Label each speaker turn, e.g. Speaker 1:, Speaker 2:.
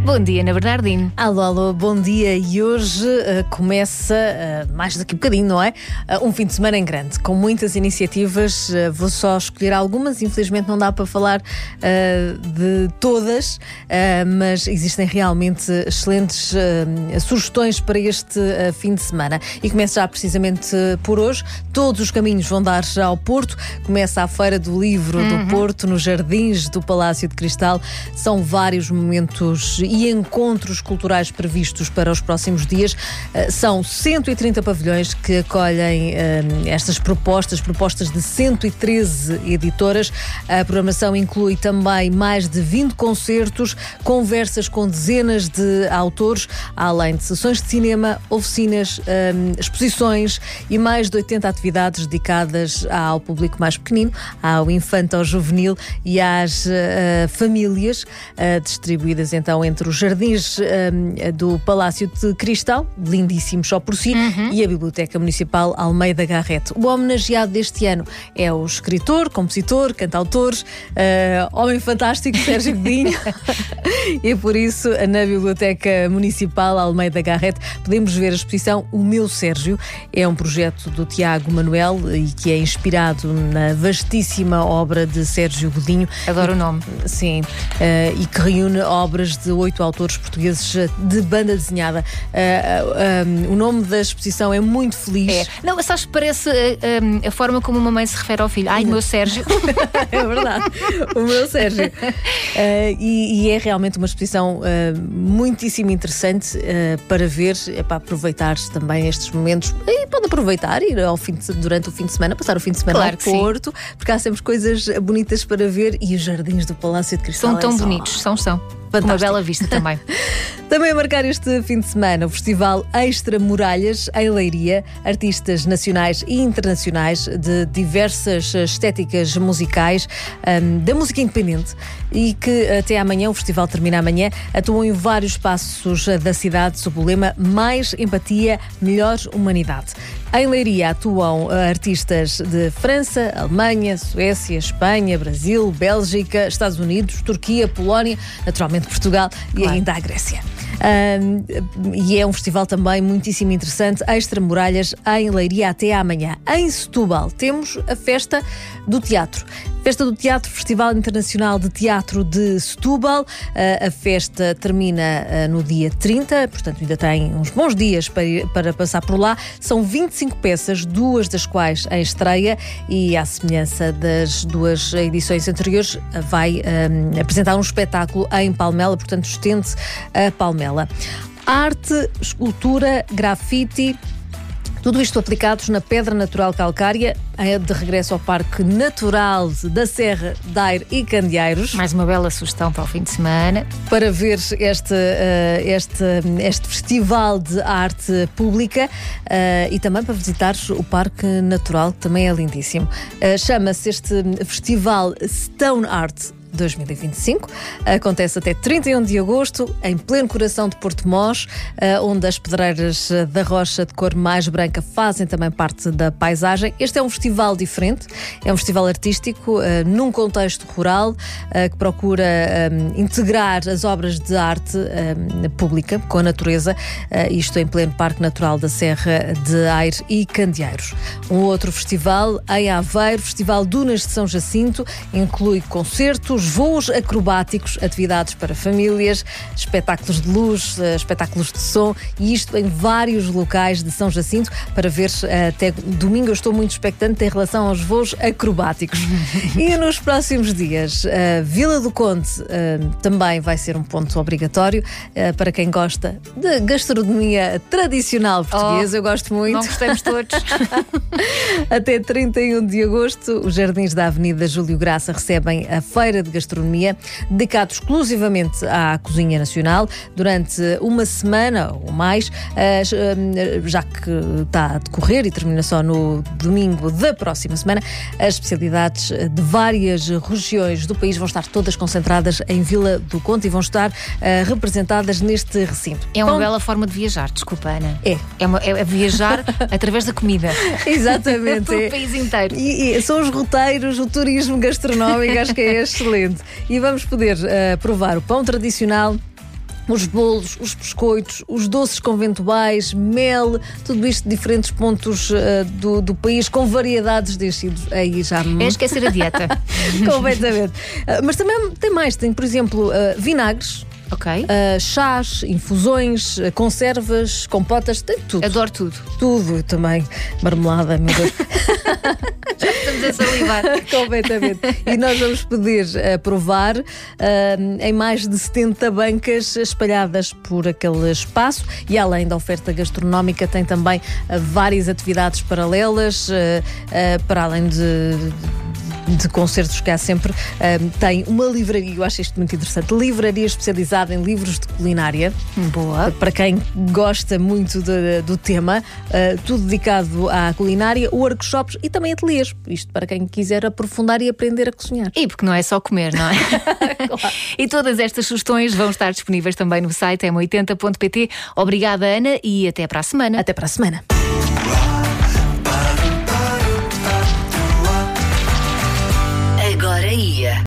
Speaker 1: Bom dia, Ana Bernardino.
Speaker 2: Alô, alô, bom dia. E hoje começa, mais daqui a bocadinho, não é? Um fim de semana em grande, com muitas iniciativas. Vou só escolher algumas, infelizmente não dá para falar de todas, mas existem realmente excelentes sugestões para este fim de semana. E começa já precisamente por hoje. Todos os caminhos vão dar já ao Porto. Começa a Feira do Livro do Porto, nos jardins do Palácio de Cristal. São vários momentos e encontros culturais previstos para os próximos dias. São 130 pavilhões que acolhem estas propostas de 113 editoras. A programação inclui também mais de 20 concertos, conversas com dezenas de autores, além de sessões de cinema, oficinas, exposições e mais de 80 atividades dedicadas ao público mais pequenino, ao infanto, ao juvenil e às famílias, distribuídas então entre os jardins do Palácio de Cristal, lindíssimos só por si, e a Biblioteca Municipal Almeida Garrett. O homenageado deste ano é o escritor, compositor, cantautor, homem fantástico Sérgio Godinho. E por isso, na Biblioteca Municipal Almeida Garrett, podemos ver a exposição O Meu Sérgio. É um projeto do Tiago Manuel e que é inspirado na vastíssima obra de Sérgio Godinho.
Speaker 1: Adoro o nome.
Speaker 2: Sim, e que reúne obras de 8 autores portugueses de banda desenhada. O nome da exposição é muito feliz.
Speaker 1: É. Não, sabes que parece a forma como uma mãe se refere ao filho. Ai, meu Sérgio.
Speaker 2: É verdade, o meu Sérgio. E é realmente uma exposição muitíssimo interessante para ver, para aproveitar também estes momentos. E pode aproveitar, ir durante o fim de semana, passar o fim de semana
Speaker 1: claro
Speaker 2: ao Porto, porque há sempre coisas bonitas para ver e os jardins do Palácio de Cristal
Speaker 1: São tão bonitos, são.
Speaker 2: Fantástico.
Speaker 1: Uma bela vista também.
Speaker 2: Também a marcar este fim de semana o Festival Extra Muralhas em Leiria, artistas nacionais e internacionais de diversas estéticas musicais, da música independente, e que até amanhã, o festival termina amanhã, atuam em vários espaços da cidade sob o lema Mais Empatia, Melhor Humanidade. Em Leiria atuam artistas de França, Alemanha, Suécia, Espanha, Brasil, Bélgica, Estados Unidos, Turquia, Polónia, naturalmente Portugal e ainda a Grécia. E é um festival também muitíssimo interessante, Extra Muralhas em Leiria até amanhã. Em Setúbal temos a Festa do Teatro. Festa do Teatro, Festival Internacional de Teatro de Setúbal. A festa termina no dia 30, portanto ainda tem uns bons dias para passar por lá. São 25 peças, 2 das quais em estreia, e à semelhança das 2 edições anteriores, vai apresentar um espetáculo em Palmela, portanto estende-se a Palmela. Arte, escultura, grafite, tudo isto aplicados na pedra natural calcária, de regresso ao Parque Natural da Serra de Aire e Candeeiros.
Speaker 1: Mais uma bela sugestão para o fim de semana.
Speaker 2: Para ver este festival de arte pública e também para visitar o Parque Natural, que também é lindíssimo. Chama-se este festival Stone Art 2025. Acontece até 31 de agosto, em pleno coração de Porto-Mós, onde as pedreiras da rocha de cor mais branca fazem também parte da paisagem. Este é um festival diferente, é um festival artístico, num contexto rural, que procura integrar as obras de arte pública com a natureza, isto em pleno Parque Natural da Serra de Aire e Candeeiros. Um outro festival em Aveiro, Festival Dunas de São Jacinto, inclui concertos, voos acrobáticos, atividades para famílias, espetáculos de luz, espetáculos de som, e isto em vários locais de São Jacinto. Para ver até domingo, eu estou muito expectante em relação aos voos acrobáticos. E nos próximos dias, Vila do Conde também vai ser um ponto obrigatório para quem gosta de gastronomia tradicional portuguesa. Eu gosto muito.
Speaker 1: Não gostamos todos.
Speaker 2: Até 31 de agosto, os jardins da Avenida Júlio Graça recebem a Feira de Gastronomia, dedicado exclusivamente à cozinha nacional, durante uma semana ou mais, já que está a decorrer e termina só no domingo da próxima semana. As especialidades de várias regiões do país vão estar todas concentradas em Vila do Conde e vão estar representadas neste recinto.
Speaker 1: É uma bela forma de viajar, desculpa, Ana.
Speaker 2: É
Speaker 1: viajar através da comida.
Speaker 2: Exatamente.
Speaker 1: Pelo país inteiro.
Speaker 2: E são os roteiros, o turismo gastronómico, acho que é excelente. E vamos poder provar o pão tradicional, os bolos, os biscoitos, os doces conventuais, mel, tudo isto de diferentes pontos do país, com variedades descidos. Aí já
Speaker 1: É esquecer a dieta.
Speaker 2: completamente. Mas também tem mais, tem, por exemplo, vinagres.
Speaker 1: Ok.
Speaker 2: Chás, infusões, conservas, compotas, tem tudo.
Speaker 1: Adoro tudo.
Speaker 2: Tudo, eu também. Marmelada, meu Deus.
Speaker 1: Já estamos a salivar.
Speaker 2: Completamente. E nós vamos poder provar em mais de 70 bancas espalhadas por aquele espaço, e além da oferta gastronómica tem também várias atividades paralelas, para além de concertos que há sempre. Tem uma livraria, eu acho isto muito interessante, livraria especializada em livros de culinária.
Speaker 1: Boa.
Speaker 2: Para quem gosta muito do tema, tudo dedicado à culinária, workshops e também ateliês. Isto para quem quiser aprofundar e aprender a cozinhar.
Speaker 1: E porque não é só comer, não é?
Speaker 2: Claro.
Speaker 1: E todas estas sugestões vão estar disponíveis também no site m80.pt. Obrigada, Ana, e até para a semana.
Speaker 2: Até para a semana.